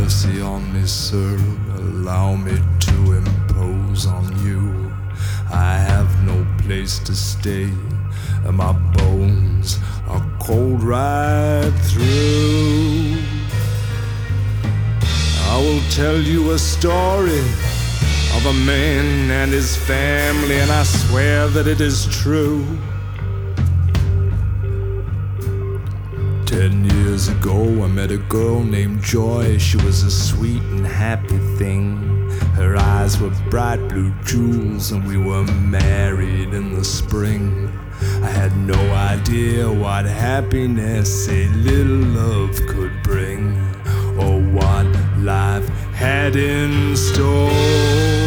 mercy on me, sir. Allow me to impose on you. I have no place to stay, and my bones are cold right through. I will tell you a story of a man and his family, and I swear that it is true. 10 years ago I met a girl named Joy. She was a sweet and happy thing. Her eyes were bright blue jewels, and we were married in the spring. I had no idea what happiness a little love could bring, or what life had in store.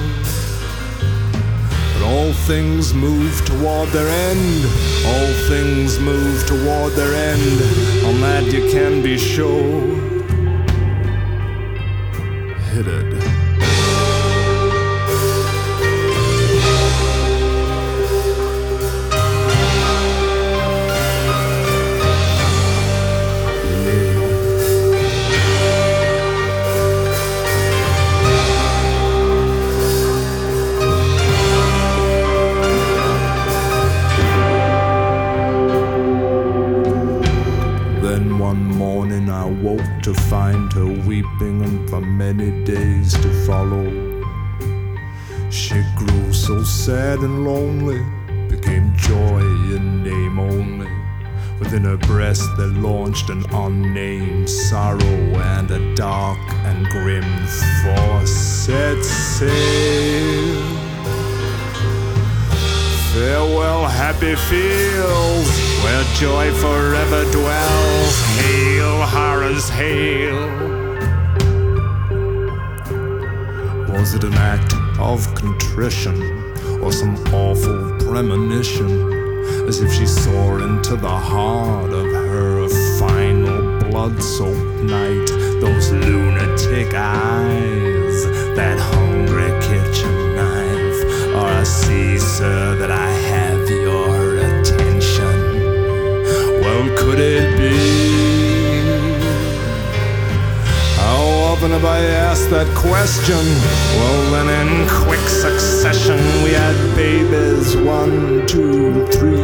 But all things move toward their end. All things move toward their end. On that you can be sure. Hit it. One morning I woke to find her weeping, and for many days to follow. She grew so sad and lonely, became joy in name only. Within her breast there launched an unnamed sorrow, and a dark and grim force set sail. Farewell, happy fields, where joy forever dwells. Hail, horrors, hail. Was it an act of contrition, or some awful premonition, as if she saw into the heart of her final blood-soaked night? Those lunatic eyes, that hungry kitchen knife. Or I see, sir, that I have your attention. Well, could it be? How often have I asked that question? Well, then in quick succession we had babies, 1, 2, 3.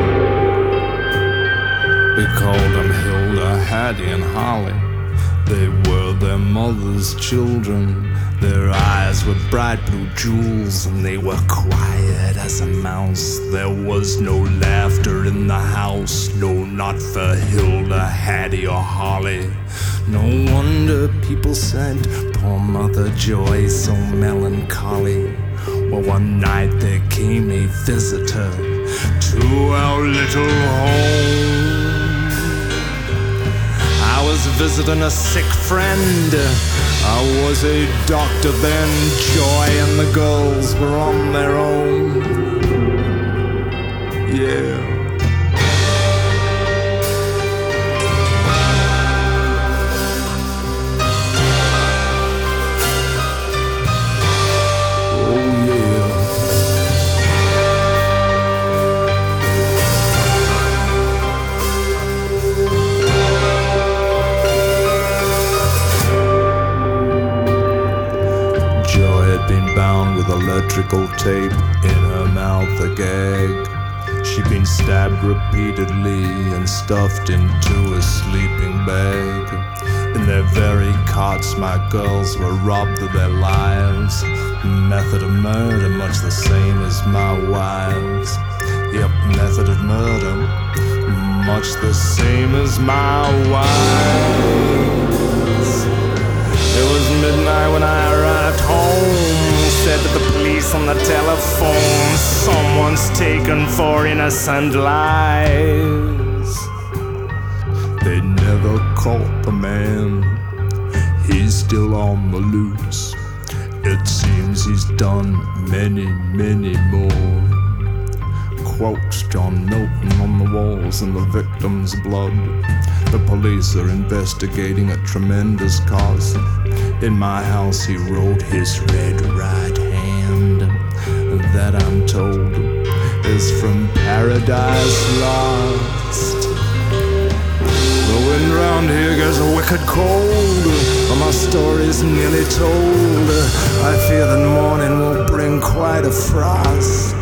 We called them Hilda, Hattie, and Holly. They were their mother's children. Their eyes were bright blue jewels, and they were quiet as a mouse. There was no laughter in the house, no, not for Hilda, Hattie, or Holly. No wonder people said, poor Mother Joy, so melancholy. Well, one night there came a visitor to our little home. I was visiting a sick friend. I was a doctor then. Joy and the girls were on their own. Yeah. Bound with electrical tape, in her mouth a gag. She'd been stabbed repeatedly and stuffed into a sleeping bag. In their very cots my girls were robbed of their lives. Method of murder much the same as my wives. Yep, method of murder much the same as my wives. It was midnight when I arrived home. Said to the police on the telephone, someone's taken 4 innocent lives. They never caught the man. He's still on the loose. It seems he's done many, many more. Quotes John Milton on the walls in the victim's blood. The police are investigating at tremendous cost. In my house he wrote his red right hand. That I'm told is from Paradise Lost. The wind round around here gets wicked cold, but my story's nearly told. I fear that morning will bring quite a frost.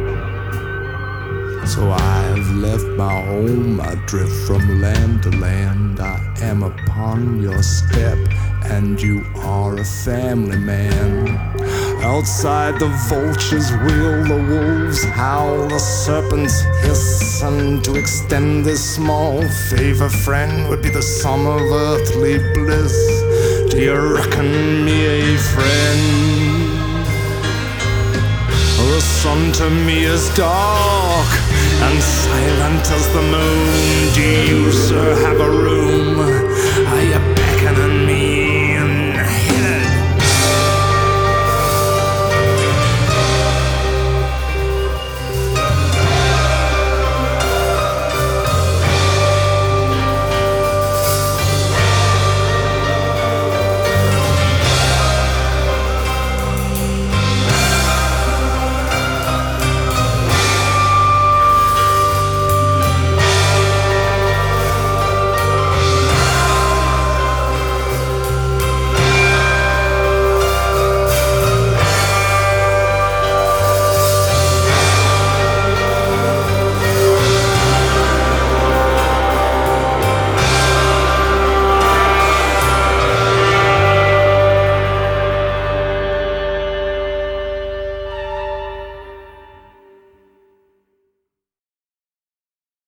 So I have left my home, I drift from land to land. I am upon your step, and you are a family man. Outside the vultures wheel, the wolves howl, the serpents hiss, and to extend this small favor, friend, would be the sum of earthly bliss. Do you reckon me a friend? The sun to me is dark and silent as the moon. Do you, sir, have a room